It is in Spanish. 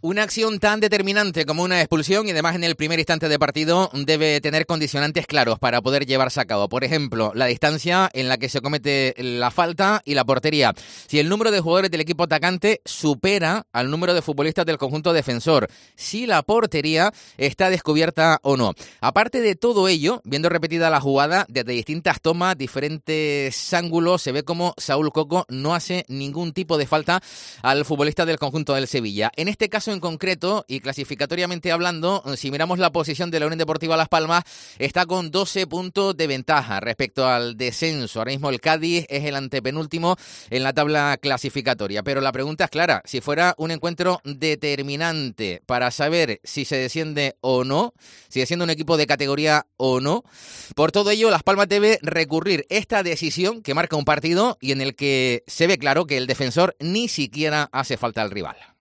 Una acción tan determinante como una expulsión y además en el primer instante de partido debe tener condicionantes claros para poder llevarse a cabo. Por ejemplo, la distancia en la que se comete la falta y la portería. Si el número de jugadores del equipo atacante supera al número de futbolistas del conjunto defensor. Si la portería está descubierta o no. Aparte de todo ello, viendo repetida la jugada desde distintas tomas, diferentes ángulos, se ve como Saúl Coco no hace ningún tipo de falta al futbolista del conjunto del Sevilla. En este caso en concreto, y clasificatoriamente hablando, si miramos la posición de la Unión Deportiva Las Palmas, está con 12 puntos de ventaja respecto al descenso. Ahora mismo el Cádiz es el antepenúltimo en la tabla clasificatoria. Pero la pregunta es clara, si fuera un encuentro determinante para saber si se desciende o no, si desciende un equipo de categoría o no, por todo ello Las Palmas debe recurrir esta decisión que marca un partido y en el que se ve claro que el defensor ni siquiera hace falta al rival.